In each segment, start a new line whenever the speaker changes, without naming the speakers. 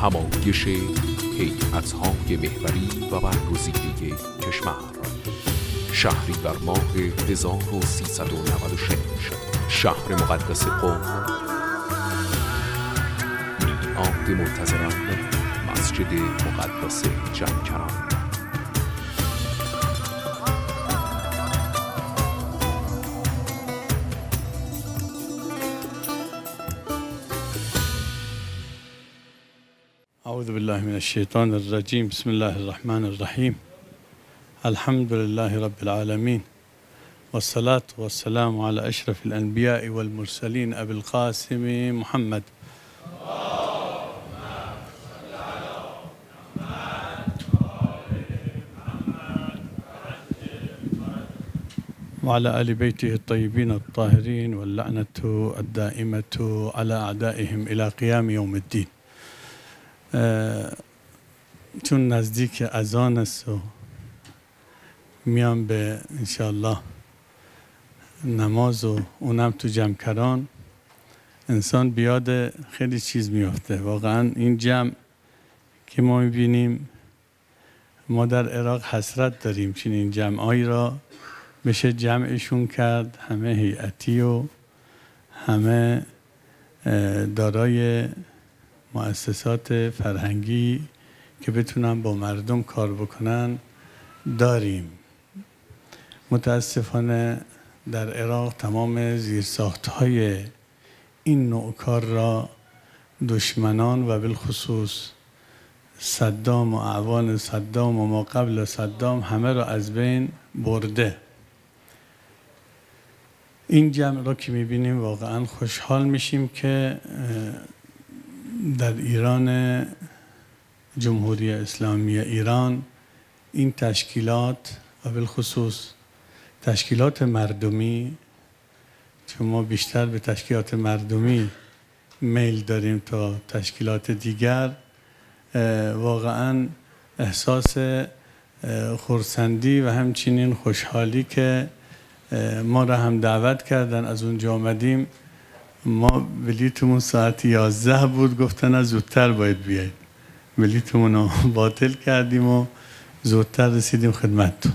همایش هیئت‌های محوری و برگزیده کشور. شهری در ماه 1396 شهر مقدس قم، میعاد منتظران مسجد مقدس جمکران.
اعوذ بالله من الشیطان الرجیم. بسم الله الرحمن الرحیم. الحمد لله رب العالمین والصلاة والسلام على اشرف الانبیاء والمرسلین ابی القاسم محمد وعلى آل بيته الطيبين الطاهرين واللعنة الدائمة على أعدائهم إلى قيام يوم الدين. چون نزدیک اذان است و میام به انشاءالله نماز و اونم تو جمکران، انسان بیاد خیلی چیز میافته. واقعا این جمع که ما میبینیم، ما در عراق حسرت داریم چنین جمعایی را بشه جمعشون کرد، همه هیئتی و همه دارای مؤسسات فرهنگی که بتونن با مردم کار بکنن داریم. متاسفانه در عراق تمام زیرساخت‌های این نوع کار را دشمنان و بالخصوص صدام و اعوان صدام و ما قبل صدام همه را از بین برده. این جمع را که می‌بینیم واقعا خوشحال میشیم که در ایران، جمهوری اسلامی ایران، این تشکیلات و بالخصوص تشکیلات مردمی، چون ما بیشتر به تشکیلات مردمی میل داریم تا تشکیلات دیگر، واقعا احساس خرسندی و همچنین خوشحالی که ما را هم دعوت کردن از اونجا آمدیم. ما بلیتمون ساعت 11 بود، گفتن از زودتر باید بیایید. بلیتمون رو باطل کردیم و زودتر رسیدیم خدمتتون.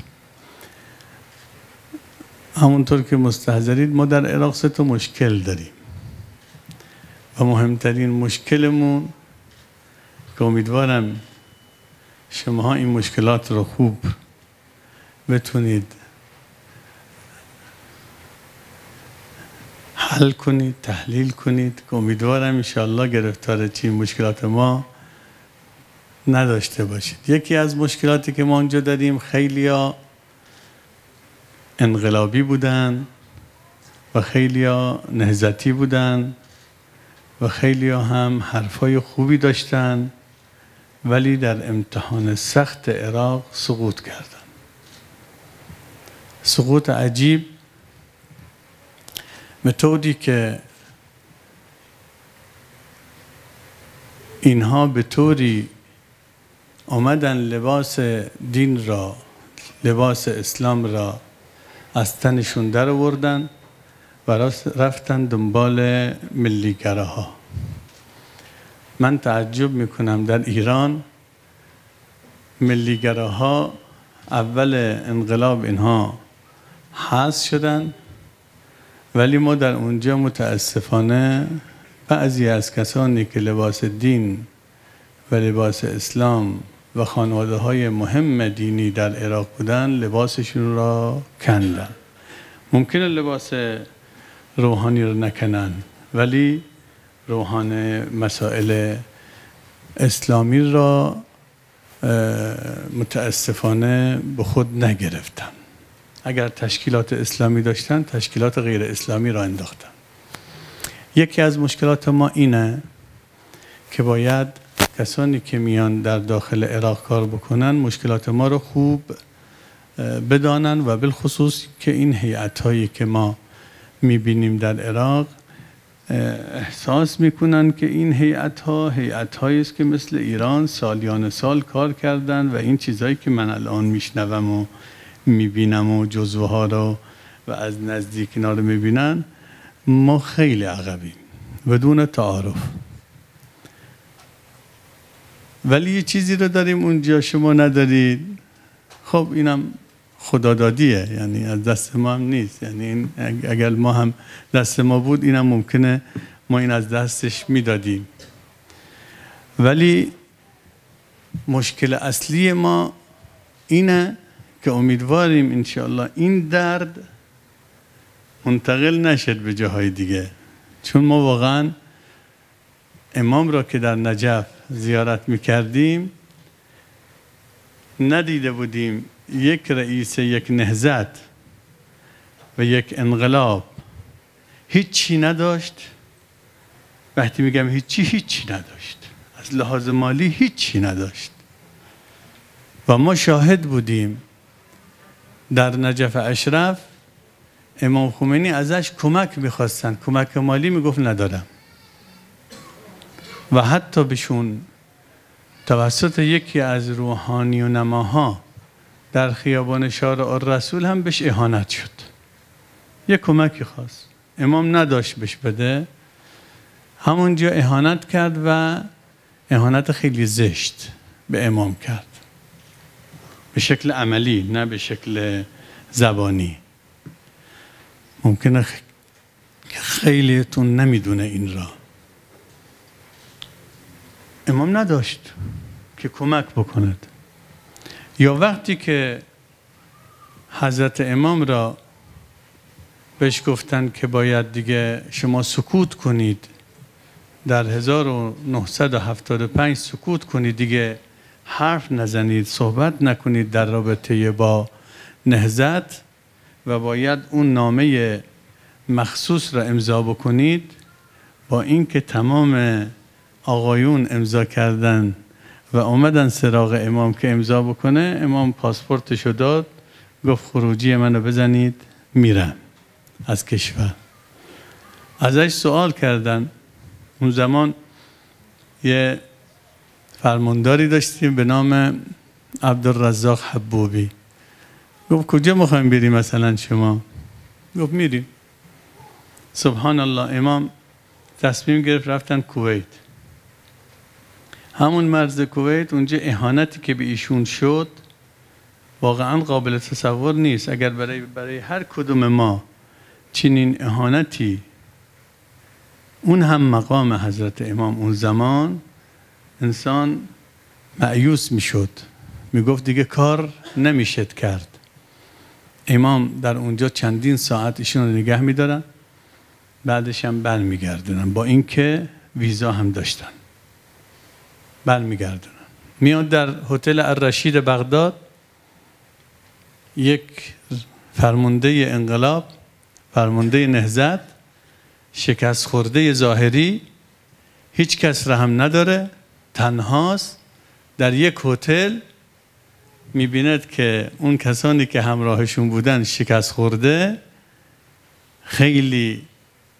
همونطور که مستحضرید ما در عراق 3 مشکل داریم و مهمترین مشکلمون که امیدوارم شماها این مشکلات رو خوب بتونید حل کنید، تحلیل کنید، که امیدوارم انشاءالله گرفتار چی مشکلات ما نداشته باشید. یکی از مشکلاتی که ما اونجا داریم، خیلیا انقلابی بودن و خیلیا نهضتی بودن و خیلیا هم حرفای خوبی داشتن، ولی در امتحان سخت عراق سقوط کردن. سقوط عجیب، متدی که اینها به طوری آمدن لباس دین را، لباس اسلام را از تنشون در آوردن و رفتن دنبال ملیگراها. من تعجب میکنم در ایران ملیگراها اول انقلاب اینها حذف شدن، ولی ما در اونجا متاسفانه بعضی از کسانی که لباس دین و لباس اسلام و خانواده های مهم دینی در عراق بودن، لباسشون را کندن. ممکنه لباس روحانی را نکنن، ولی روحان مسائل اسلامی را متاسفانه به خود نگرفتن. اگر تشکیلات اسلامی داشتن، تشکیلات غیر اسلامی را انداختن. یکی از مشکلات ما اینه که باید کسانی که میان در داخل عراق کار بکنن مشکلات ما رو خوب بدانن و بالخصوص که این هیئت‌هایی که ما میبینیم در عراق احساس میکنن که این هیئت‌هایی است که مثل ایران سالیان سال کار کردن و این چیزهایی که من الان میشنوم و میبینم و جزوه ها رو و از نزدیک اینا رو میبینن، ما خیلی عقبیم بدون تعارف. ولی یه چیزی رو داریم اونجا شما ندارید. خب اینم خدادادیه، یعنی از دست ما هم نیست. یعنی این اگر ما هم دست ما بود اینم ممکنه ما این از دستش میدادیم. ولی مشکل اصلی ما اینه که امیدواریم انشاءالله این درد منتقل نشد به جاهای دیگه. چون ما واقعا امام را که در نجف زیارت میکردیم ندیده بودیم یک رئیس یک نهضت و یک انقلاب هیچی نداشت. وقتی میگم هیچی نداشت، از لحاظ مالی هیچی نداشت و ما شاهد بودیم در نجف اشرف امام خمینی ازش کمک میخواستن، کمک مالی، میگفت ندارم و حتی بهشون توسط یکی از روحانی و نماها در خیابان شارع الرسول هم بهش اهانت شد. یک کمکی خواست، امام نداشت بهش بده، همونجا اهانت کرد و اهانت خیلی زشت به امام کرد، به شکل عملی نه به شکل زبانی. ممکنه خیلیتون نمیدونه این را. امام نداشت که کمک بکند. یا وقتی که حضرت امام را بهش گفتن که باید دیگه شما سکوت کنید، در 1975 سکوت کنید، دیگه حرف نزنید، صحبت نکنید در رابطه با نهضت و باید اون نامه مخصوص را امضا بکنید. با اینکه تمام آقایون امضا کردن و اومدن سراغ امام که امضا بکنه، امام پاسپورتشو داد، گفت خروجی منو بزنید میرم از کشور. ازش سوال کردن، اون زمان یه فرمانداری داشتیم به نام عبدالرزاق حبوبی. گفت کجا میخوایم بریم مثلا شما؟ گفت میریم. سبحان الله، امام تصمیم گرفت رفتن کویت. همون مرز کویت، اونجا اهانتی که به ایشون شد واقعا قابل تصور نیست. اگر برای هر کدوم ما چنین اهانتی، اون هم مقام حضرت امام، اون زمان انسان مایوس میشد، میگفت دیگه کار نمیشد کرد. امام در اونجا چندین ساعت ایشون رو نگه میدارن، بعدش هم برمیگردونن، با اینکه ویزا هم داشتن برمیگردونن. میاد در هتل الرشید بغداد، یک فرمانده انقلاب، فرمانده نهضت، شکست خورده ظاهری، هیچ کس را هم نداره، تنهاست در یک هتل. میبیند که اون کسانی که همراهشون بودن شکست خورده، خیلی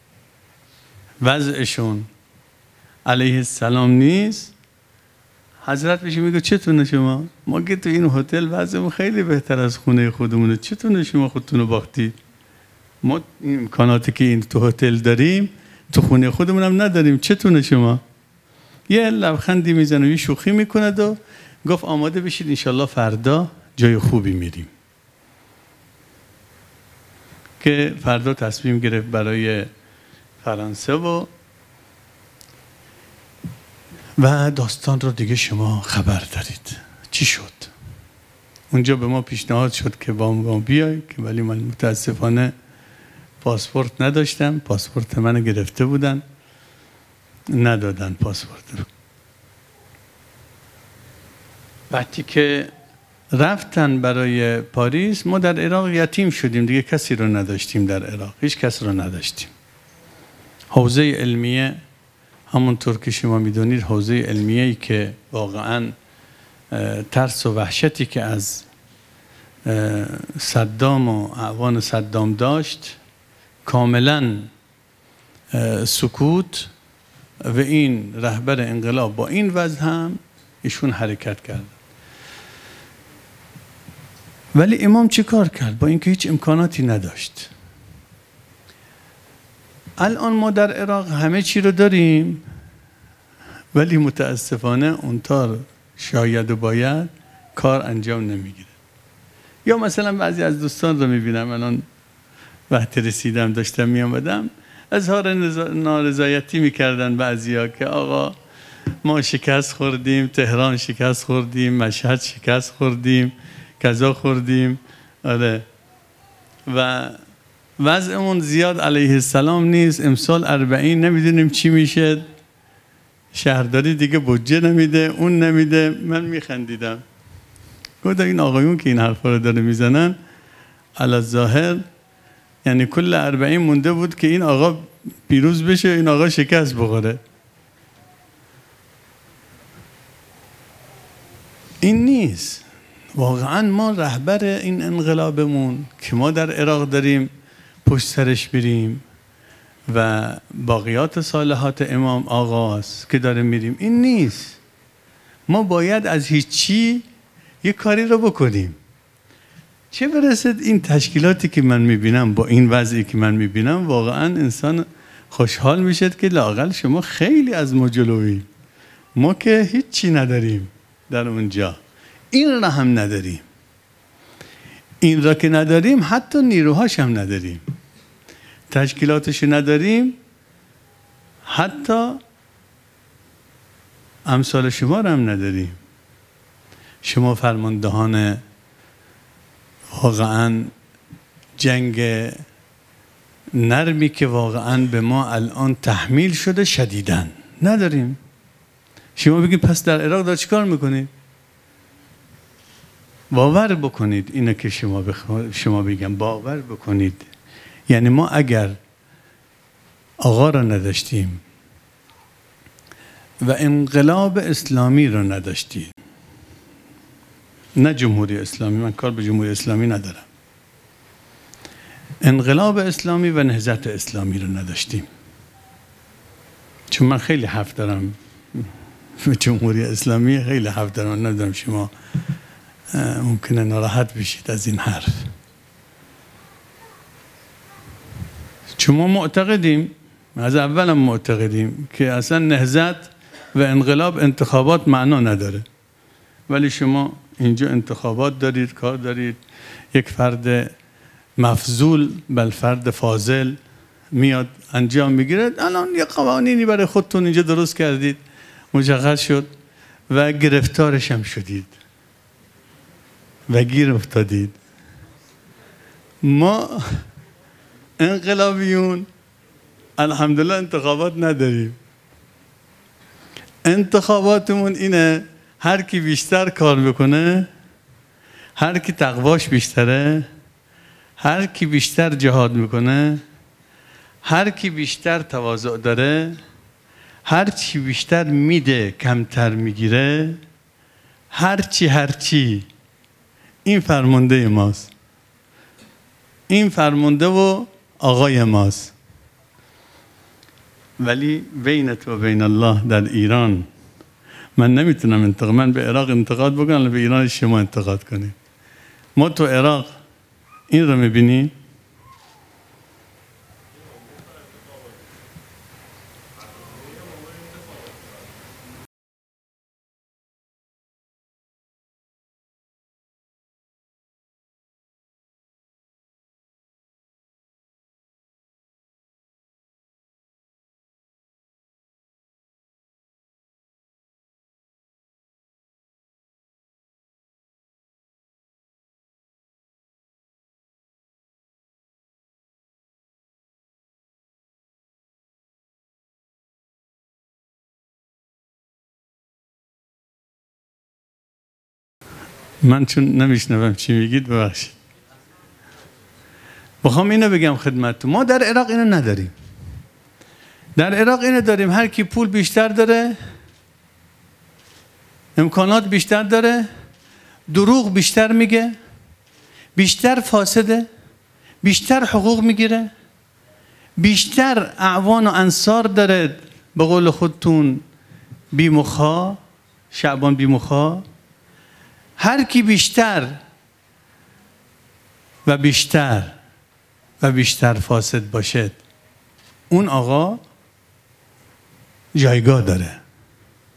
وضعشون علیه السلام نیست. حضرت بهش میگه چتونه شما؟ ما که تو این هتل وضعمون خیلی بهتر از خونه خودمونه، چتونه شما خودتون رو باختید؟ ما این امکاناتی که این تو هتل داریم تو خونه خودمون هم نداریم، چتونه شما؟ یه لبخندی میزنه و یه شوخی میکند و گفت آماده بشید انشالله فردا جای خوبی میریم. که فردا تصمیم گرفت برای فرانسه و داستان رو دیگه شما خبر دارید چی شد. اونجا به ما پیشنهاد شد که با ما بیای، که ولی من متاسفانه پاسپورت نداشتم. پاسپورت من گرفته بودن، ندادن پاسپورت رو. وقتی که رفتن برای پاریس، ما در عراق یتیم شدیم دیگه، کسی رو نداشتیم در عراق، هیچ کس رو نداشتیم. حوزه علمیه، همونطور که شما میدونید، حوزه علمیه‌ای که واقعاً ترس و وحشتی که از صدام و اعوان صدام داشت، کاملاً سکوت و این رهبر انقلاب با این وضع هم ایشون حرکت کرد. ولی امام چی کار کرد؟ با اینکه هیچ امکاناتی نداشت. الان ما در عراق همه چی رو داریم، ولی متاسفانه اونطور شاید و باید کار انجام نمیگیره. یا مثلا بعضی از دوستان رو میبینم الان وقتی رسیدم داشتم میامدم اظهار نارضایتی میکردن بعضیا که آقا ما شکست خوردیم، تهران شکست خوردیم، مشهد شکست خوردیم، کذا خوردیم. آره و وضعمون زیاد علیه السلام نیست. امسال 40 نمیدونیم چی میشه، شهرداری دیگه بودجه نمیده، اون نمیده. من میخندیدم، گفتم این آقایون که این حرفا رو داره میزنن علی الظاهر یعنی کل 40 مونده بود که این آقا پیروز بشه، این آقا شکست بخوره. این نیست. واقعا ما رهبر این انقلابمون که ما در عراق داریم پشت سرش بریم و باقیات صالحات امام آقاست که داره میریم، این نیست. ما باید از هیچی یه کاری رو بکنیم. چه برسد این تشکیلاتی که من میبینم با این وضعی که من میبینم، واقعا انسان خوشحال میشد که لااقل شما خیلی از ما جلویی، ما که هیچی نداریم در اونجا. این را هم نداریم. این را که نداریم حتی نیروهاش هم نداریم، تشکیلاتش نداریم، حتی امثال شما را هم نداریم. شما فرماندهان واقعا جنگ نرمی که واقعا به ما الان تحمیل شده شدیدن نداریم. شما بگید پس در عراق دار چیکار میکنید؟ باور بکنید اینه که شما بگم باور بکنید. یعنی ما اگر آقا را نداشتیم و انقلاب اسلامی را نداشتیم، نه جمهوری اسلامی، من کار به جمهوری اسلامی ندارم، انقلاب اسلامی و نهضت اسلامی را نداشتیم، چون من خیلی حرف دارم به جمهوری اسلامی، خیلی حرف دارم، ندارم شما ممکنه ناراحت بشید از این حرف. چون ما معتقدیم، از اولم معتقدیم که اصلا نهضت و انقلاب انتخابات معنا نداره، ولی شما اینجا انتخابات دارید، کار دارید، یک فرد مفضول بل فرد فاضل میاد انجام میگیره. الان یه قوانینی برای خودتون اینجا درست کردید، مشخص شد و گرفتارش هم شدید و گیر افتادید. ما انقلابیون الحمدلله انتخابات نداریم. انتخاباتمون اینه هر کی بیشتر کار بکنه، هر کی تقواش بیشتره، هر کی بیشتر جهاد میکنه، هر کی بیشتر تواضع داره، هر چی بیشتر میده کمتر میگیره، هر چی این فرمانده ماست، این فرمانده و آقای ماست. ولی بینت و بین الله در ایران من نمیتونم من به عراق انتقاد بکنم، به ایران شما انتقاد کنید. ما تو عراق این رو میبینیم، من چون نمیشنوم چی میگید ببخشید. بخوام اینو بگم خدمتتون، ما در عراق اینو نداریم. در عراق اینو داریم هر کی پول بیشتر داره، امکانات بیشتر داره، دروغ بیشتر میگه، بیشتر فاسده، بیشتر حقوق میگیره، بیشتر اعوان و انصار داره، به قول خودتون بیمخا، شعبان بیمخا. هر کی بیشتر و بیشتر و بیشتر فاسد باشد، اون آقا جایگاه داره.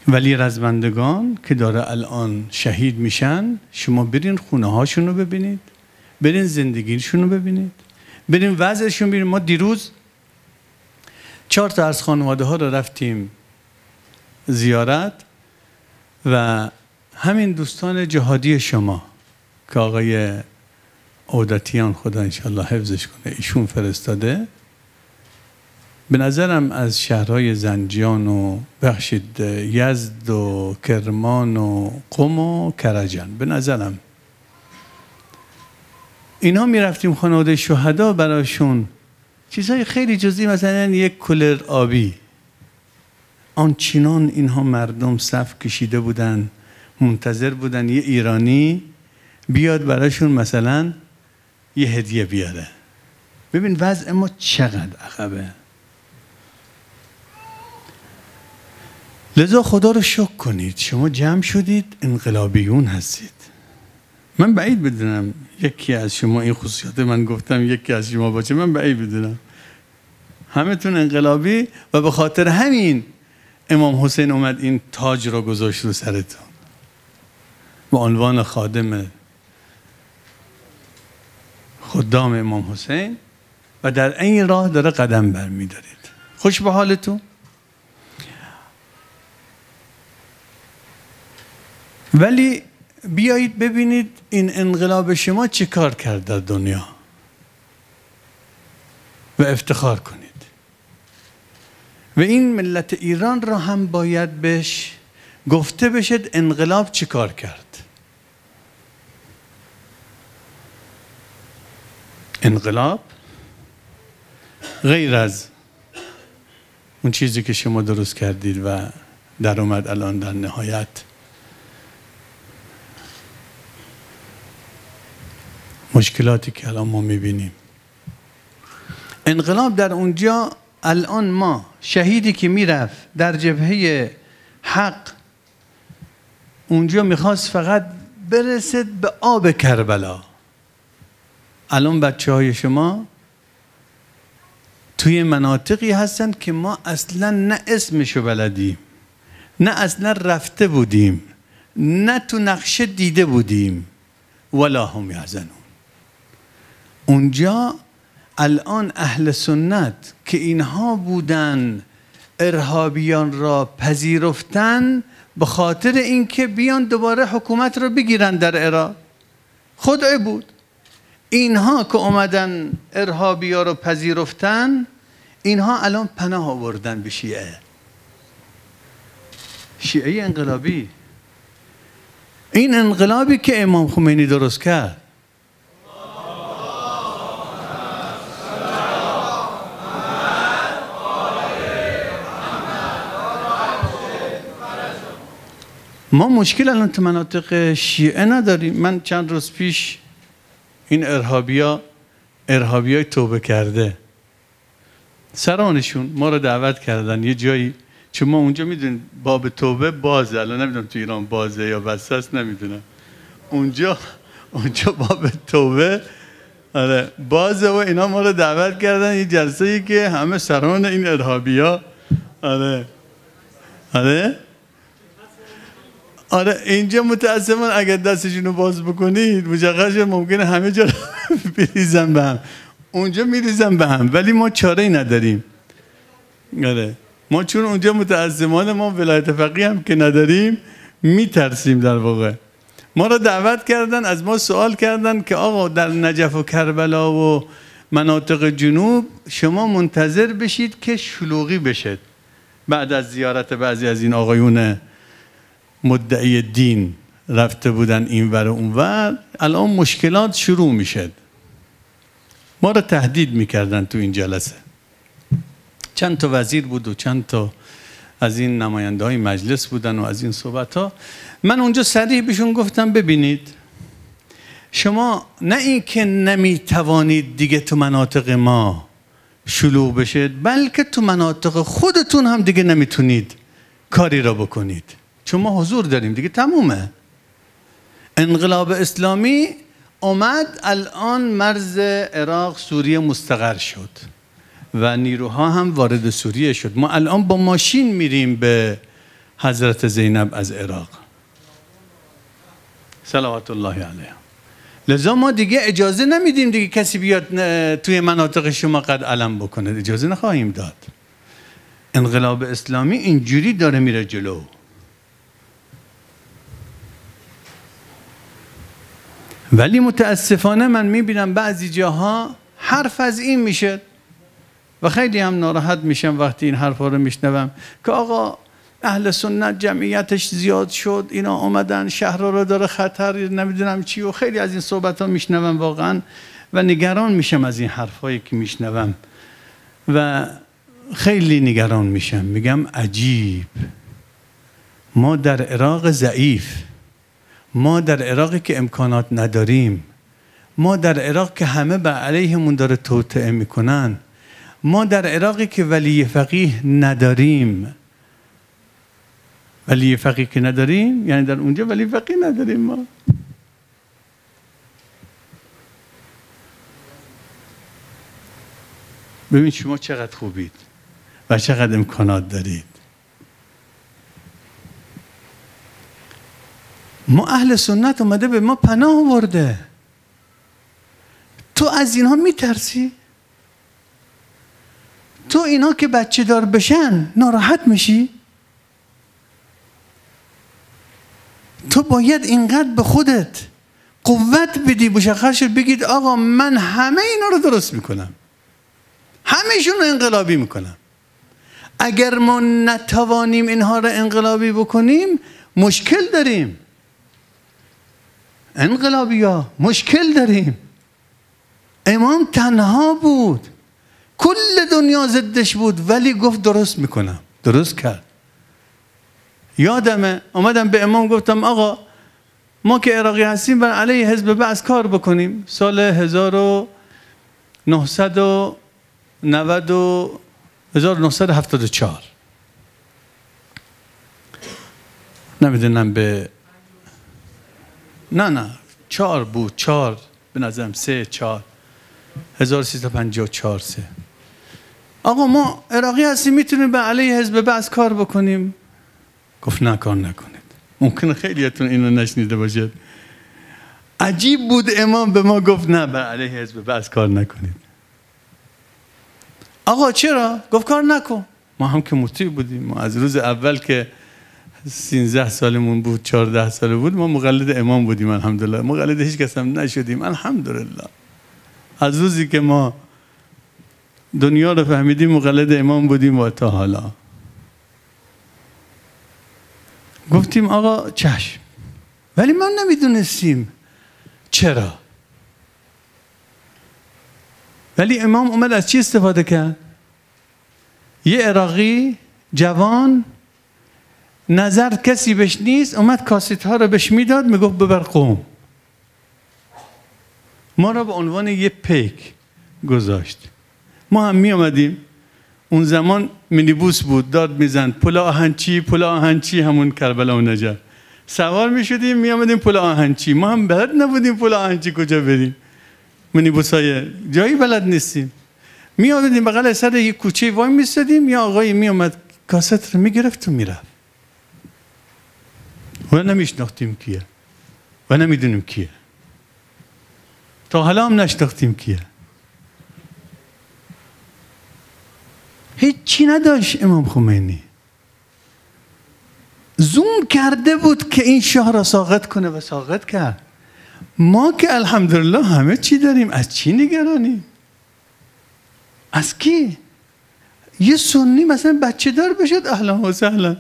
ولی رزمندگان که داره الان شهید میشن، شما برین خونه هاشون رو ببینید، برین زندگیشون رو ببینید، برین وضعشون ببینید. ما دیروز 4 تا از خانواده ها رو رفتیم زیارت و همین دوستان جهادی شما که آقای عودتیان خدا انشالله حفظش کنه ایشون فرستاده، به نظرم از شهرهای زنجان و بخشید یزد و کرمان و قم و کرجن، به نظرم اینها می رفتیم خانواده شهدا براشون چیزهای خیلی جزئی، مثلا یک کولر آبی، آنچنان اینها مردم صف کشیده بودن منتظر بودن یه ایرانی بیاد براشون مثلا یه هدیه بیاره. ببین وضع ما چقدر عقبه. لذا خدا رو شکر کنید شما جمع شدید، انقلابیون هستید. من بعید بدونم یکی از شما این خصوصیات من گفتم یکی از شما باشه، من بعید بدونم. همه تون انقلابی و به خاطر همین امام حسین اومد این تاج رو گذاشت رو سرتون به عنوان خادم خدام امام حسین و در این راه داره قدم برمی‌دارید. خوش به حالتون. ولی بیایید ببینید این انقلاب شما چه کار کرد در دنیا و افتخار کنید. و این ملت ایران را هم باید بهش گفته بشد انقلاب چه کار کرد. انقلاب غیر از اون چیزی که شما درست کردید و در اومد الان در نهایت مشکلاتی که الان ما میبینیم، انقلاب در اونجا الان ما شهیدی که میرفت در جبهه حق اونجا میخواست فقط برسد به آب کربلا، الان بچه های شما توی مناطقی هستن که ما اصلا نه اسمشو بلدیم، نه اصلا رفته بودیم، نه تو نقشه دیده بودیم. ولا هم یحزنون. اونجا الان اهل سنت که اینها بودن ارهابیان را پذیرفتن به خاطر اینکه بیان دوباره حکومت را بگیرن در عراق. خدای بود. اینها که اومدن ارهابیان را پذیرفتن، اینها الان پناه آوردن به شیعه انقلابی. این انقلابی که امام خمینی درست کرد. ما مشکل الان تو مناطق شیعه نداریم. من چند روز پیش این ارهابیای توبه کرده سرانشون ما رو دعوت کردن یه جایی، چون ما اونجا میدونیم باب توبه بازه، الان نمیدونم تو ایران بازه یا بسته است نمیدونم، اونجا باب توبه بازه و اینا ما رو دعوت کردن یه جلسه‌ای که همه سران این ارهابیا اینجا متاسفانه اگر دستشون رو باز بکنید مشخص ممکنه همه جا بریزن به هم، اونجا میریزن به هم، ولی ما چاره ای نداریم. ما چون اونجا متاسفانه ما ولایت فقیه هم که نداریم میترسیم. در واقع ما را دعوت کردن، از ما سوال کردن که آقا در نجف و کربلا و مناطق جنوب شما منتظر بشید که شلوغی بشد بعد از زیارت بعضی از این آقایون مدعی دین رفته بودن این ور و اون ور، الان مشکلات شروع میشد. ما را تهدید میکردن تو این جلسه. چند تا وزیر بود و چند تا از این نماینده های مجلس بودن و از این صحبت ها. من اونجا صریح بهشون گفتم ببینید شما نه این که نمیتوانید دیگه تو مناطق ما شلوغ بشید، بلکه تو مناطق خودتون هم دیگه نمیتونید کاری را بکنید، چون ما حضور داریم دیگه، تمومه. انقلاب اسلامی اومد، الان مرز عراق سوریه مستقر شد و نیروها هم وارد سوریه شد. ما الان با ماشین میریم به حضرت زینب از عراق صلوات الله علیها. لذا ما دیگه اجازه نمیدیم دیگه کسی بیاد توی مناطق شما قد علم بکنه، اجازه نخواهیم داد. انقلاب اسلامی اینجوری داره میره جلو. ولی متاسفانه من میبینم بعضی جاها حرف از این میشه و خیلی هم ناراحت میشم وقتی این حرفا رو میشنوم که آقا اهل سنت جمعیتش زیاد شد، اینا آمدن شهر رو داره خطر نمیدونم چی و خیلی از این صحبت ها میشنوم واقعا و نگران میشم از این حرفایی که میشنوم و خیلی نگران میشم. میگم عجیب، ما در عراق ضعیف، ما در عراقی که امکانات نداریم، ما در عراق که همه به علیهمون داره توطئه میکنن، ما در عراقی که ولی فقیه نداریم. ولی فقیه که نداریم یعنی در اونجا ولی فقیه نداریم. ما ببین شما چقدر خوبید و چقدر امکانات دارید. ما اهل سنت اومده به ما پناه آورده، تو از اینها میترسی؟ تو اینا که بچه دار بشن ناراحت میشی؟ تو باید اینقدر به خودت قوت بدی، مشخص شد بگید آقا من همه اینا رو درست میکنم، همهشون رو انقلابی میکنم. اگر ما نتوانیم اینها رو انقلابی بکنیم مشکل داریم. انقلابی ها مشکل داریم. امام تنها بود، کل دنیا ضدش بود ولی گفت درست میکنم، درست کرد. یادمه اومدم به امام گفتم آقا ما که عراقی هستیم بر علیه حزب بعث کار بکنیم. سال 1974 نمیدونم به نه 4 بود، 4 به نظرم 3 1354 3. آقا ما عراقی هستیم میتونیم به علیه حزب بعث کار بکنیم. گفت نه کار نکنید. ممکنه خیلیاتون اینو نشنیده باشید. عجیب بود امام به ما گفت نه به علیه حزب بعث کار نکنید. آقا چرا؟ گفت کار نکن. ما هم که مطیع بودیم، ما از روز اول که 13 سالمون بود 14 ساله بود ما مقلد امام بودیم الحمدلله، مقلد هیچ کس هم نشدیم الحمدلله. از روزی که ما دنیا رو فهمیدیم مقلد امام بودیم و تا حالا. گفتیم آقا چشم، ولی ما نمیدونستیم چرا. ولی امام اومد از چی استفاده کرد؟ یه عراقی جوان نظر کسی بهش نیست، اومد کاست ها رو بهش میداد، میگفت ببر قم. ما را به عنوان یه پیک گذاشت. ما هم می آمدیم، اون زمان مینیبوس بود، داد میزن پل آهنچی، پل آهنچی همون کربلا و نجف. سوار می شدیم می آمدیم پل آهنچی. ما هم بلد نبودیم پل آهنچی کجا بریم، مینیبوس های جایی بلد نیستیم. می آمدیم بغل سر یک کوچه وای میستادیم، یا آقایی می آمد کاست رو می گرفت و می رفت و نمیشناختیم کیه و نمیدونیم کیه، تا حالا هم نشناختیم کیه. هیچی نداشت امام خمینی. زوم کرده بود که این شاه را ساقط کنه و ساقط کرد. ما که الحمدلله همه چی داریم، از چی نگرانیم؟ از کی؟ یه سنی مثلا بچه دار بشد اهلا و سهلا.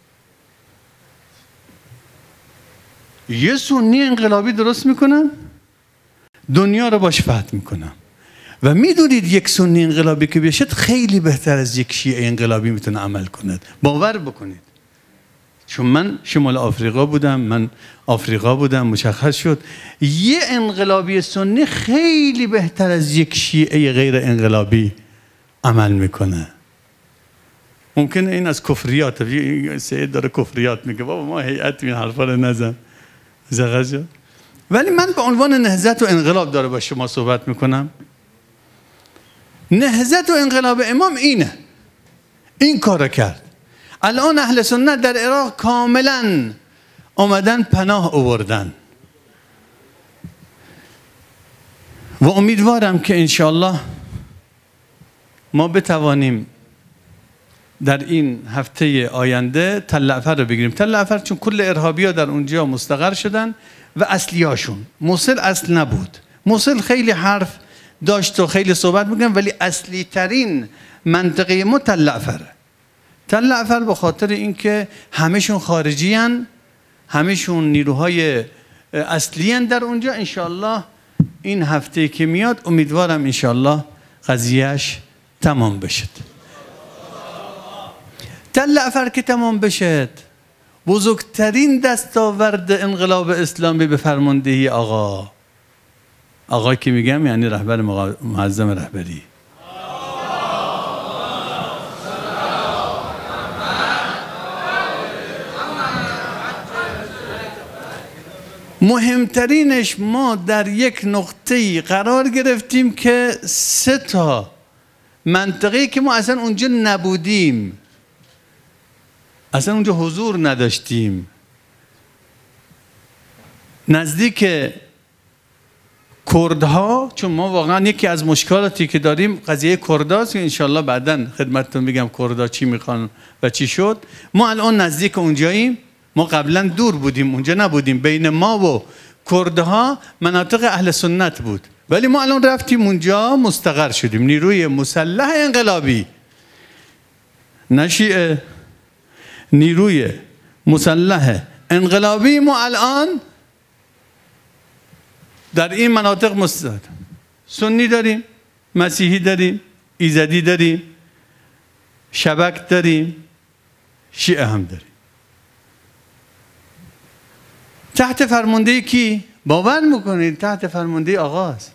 یه سنی انقلابی درست میکنن، دنیا رو باش فتح میکنن. و میدونید یک سنی انقلابی که بشد خیلی بهتر از یک شیعه انقلابی میتونه عمل کند. باور بکنید. چون من شمال آفریقا بودم، من آفریقا بودم، مشخص شد یه انقلابی سنی خیلی بهتر از یک شیعه غیر انقلابی عمل میکنه. ممکنه این از کفریات، سید داره کفریات میگه، بابا ما هیئت این حرفا رو نزن. ولی من به عنوان نهضت و انقلاب داره با شما صحبت میکنم. نهضت و انقلاب امام اینه، این کار کرد. الان اهل سنت در عراق کاملا اومدن پناه آوردن و امیدوارم که انشالله ما بتوانیم در این هفته آینده تل اعفر رو بگیریم. تل اعفر چون کل ارهابی ها در اونجا مستقر شدن و اصلی هاشون. موصل اصل نبود. موصل خیلی حرف داشت و خیلی صحبت میکنم، ولی اصلی ترین منطقه ما تل اعفره. تل اعفر به خاطر اینکه همشون خارجی هن، همشون نیروهای اصلی هن در اونجا. انشالله این هفته که میاد امیدوارم انشالله قضیهش تمام بشد. تل اعفر که تمام بشد، بزرگترین دستاورد انقلاب اسلامی به فرماندهی آقا که میگم یعنی رهبر معظم رهبری، مهمترینش ما در یک نقطه‌ای قرار گرفتیم که 3 تا منطقه‌ای که ما اصلا اونجا نبودیم، اصلا اونجا حضور نداشتیم، نزدیک کردها، چون ما واقعا یکی از مشکلاتی که داریم قضیه کرداست که انشالله بعداً خدمتتون میگم کردا چی میخوان و چی شد. ما الان نزدیک اونجاییم، ما قبلا دور بودیم، اونجا نبودیم. بین ما و کردها مناطق اهل سنت بود، ولی ما الان رفتیم اونجا مستقر شدیم. نیروی مسلح انقلابی، نه شیعه، نیروی مسلح انقلابی ما الان در این مناطق مستقر. سنی داریم، مسیحی داریم، ایزدی داریم، شبک داریم، شیعه هم داریم. تحت فرماندهی کی؟ باور میکنید تحت فرماندهی آقاست.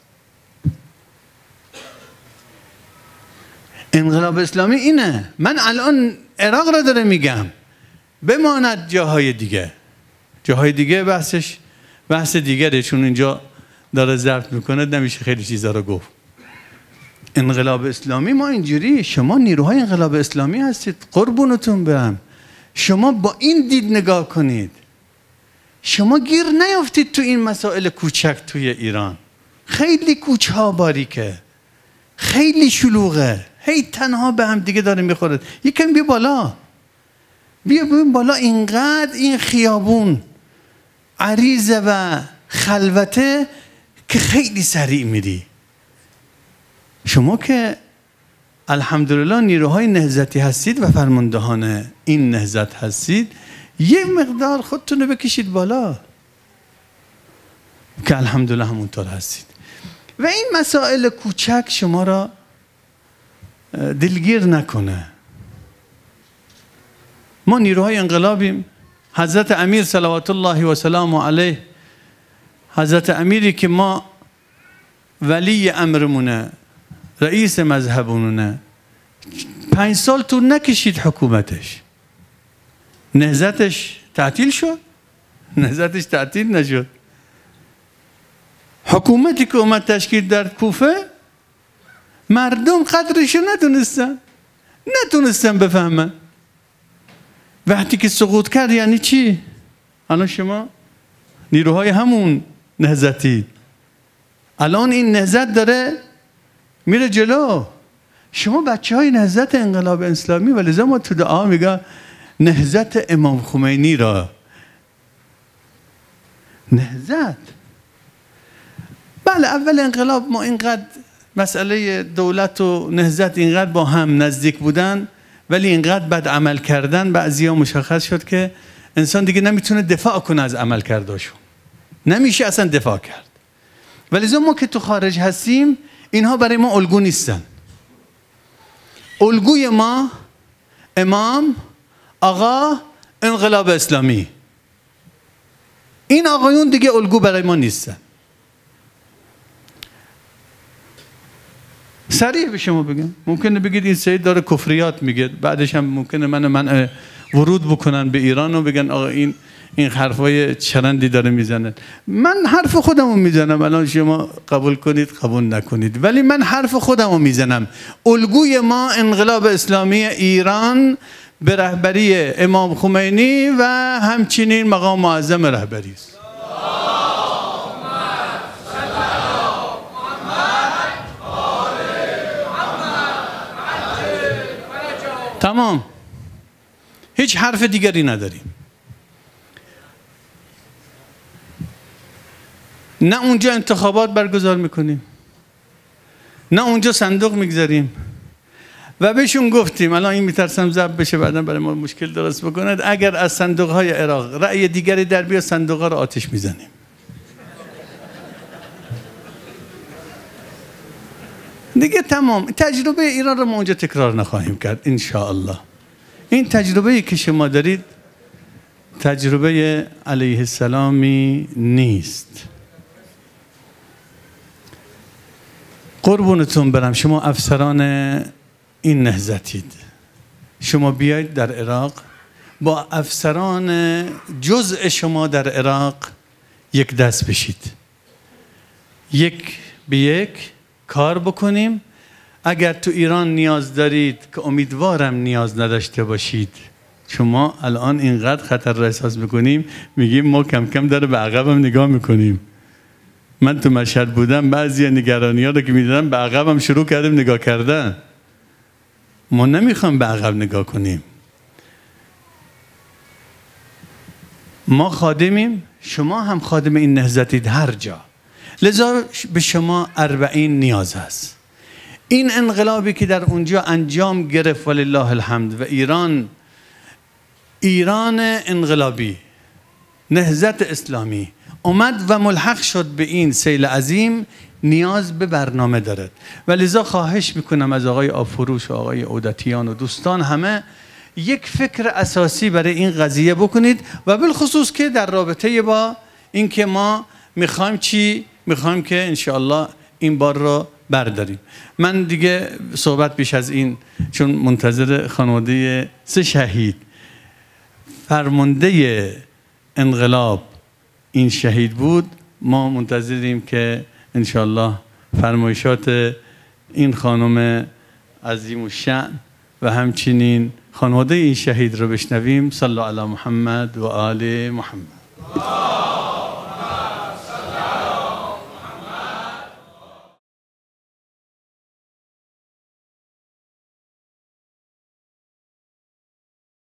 انقلاب اسلامی اینه. من الان عراق را داره میگم، بماند جاهای دیگه. جاهای دیگه بحث دیگره، چون اینجا داره ضبط میکنه نمیشه خیلی چیزا رو گفت. انقلاب اسلامی ما اینجوری، شما نیروهای انقلاب اسلامی هستید، قربونتون برم. شما با این دید نگاه کنید، شما گیر نیافتید تو این مسائل کوچک توی ایران. خیلی کوچه ها باریکه، خیلی شلوغه، هی تنها به هم دیگه داره میخورد. یکم بیا بالا، بیا بالا. اینقدر این خیابون عریضه و خلوته که خیلی سریع میری. شما که الحمدلله نیروهای نهضتی هستید و فرماندهان این نهضت هستید، یه مقدار خودتون رو بکشید بالا که الحمدلله همونطور هستید. و این مسائل کوچک شما را دلگیر نکنه. ما نیروهای انقلابیم. حضرت امیر صلوات الله و سلام علیه، حضرت امیری که ما ولی امرمونه، رئیس مذهبونه، 5 سال طول نکشید حکومتش. نهضتش تعطیل شد؟ نهضتش تعطیل نشد. حکومتی که اومد تشکیل در کوفه، مردم قدرشو نتونستن بفهمن. وقتی که سقوط کرد یعنی چی؟ الان شما نیروهای همون نهضتی، الان این نهضت داره میره جلو. شما بچه های نهضت انقلاب اسلامی، و لذا ما تو دعا میگه نهضت امام خمینی را. نهضت بله، اول انقلاب ما اینقدر مسئله دولت و نهضت اینقدر با هم نزدیک بودن، ولی اینقدر بد عمل کردن بعضیا مشخص شد که انسان دیگه نمیتونه دفاع کنه از عمل کرداشون، نمیشه اصلا دفاع کرد. ولی ما که تو خارج هستیم اینها برای ما الگو نیستن. الگوی ما امام، آقا، انقلاب اسلامی. این آقایون دیگه الگو برای ما نیستن. صریح به شما بگم، ممکنه بگید این سید داره کفریات میگه، بعدش هم ممکنه من ورود بکنن به ایران و بگن آقا این حرفای چرندی داره میزنه. من حرف خودمو میزنم، الان شما قبول کنید قبول نکنید، ولی من حرف خودمو میزنم. الگوی ما انقلاب اسلامی ایران به رهبری امام خمینی و همچنین مقام معظم رهبری است. تمام، هیچ حرف دیگری نداریم. نه اونجا انتخابات برگزار میکنیم، نه اونجا صندوق میگذاریم. و بهشون گفتیم، الان این میترسم ضبط بشه بعدا برای ما مشکل درست بکند، اگر از صندوق های عراق رأی دیگری در بیاد صندوق ها رو آتش میزنیم. دیگه تمام. تجربه ایران رو ما اونجا تکرار نخواهیم کرد ان شاء الله. این تجربه‌ای که شما دارید تجربه علیه السلامی نیست. قربونتون برم، شما افسران این نهضتید، شما بیایید در عراق با افسران جزء شما در عراق یک دست بشید، یک به یک کار بکنیم. اگر تو ایران نیاز دارید که امیدوارم نیاز نداشته باشید، شما الان اینقدر خطر را احساس میکنیم، میگیم ما کم کم داره به عقبم نگاه میکنیم. من تو مشهد بودم، بعضی نگرانی ها رو که میدیدم به عقبم شروع کردیم نگاه کردن. ما نمیخوام به عقب نگاه کنیم. ما خادمیم، شما هم خادم این نهضتید هر جا، لذا به شما 40 نیاز هست. این انقلابی که در اونجا انجام گرفت ولله الحمد و ایران انقلابی نهضت اسلامی اومد و ملحق شد به این سیل عظیم، نیاز به برنامه دارد. و لذا خواهش میکنم از آقای آفروش و آقای عودتیان و دوستان همه یک فکر اساسی برای این قضیه بکنید و بالخصوص که در رابطه با این که ما میخوایم چی؟ میخوایم که انشاءالله این بار رو برداریم. من دیگه صحبت بیش از این، چون منتظر خانواده 3 شهید فرمانده انقلاب این شهید بود، ما منتظریم که انشاءالله فرمایشات این خانم عظیم الشأن و همچنین خانواده این شهید رو بشنویم. صلی علی محمد و آل محمد.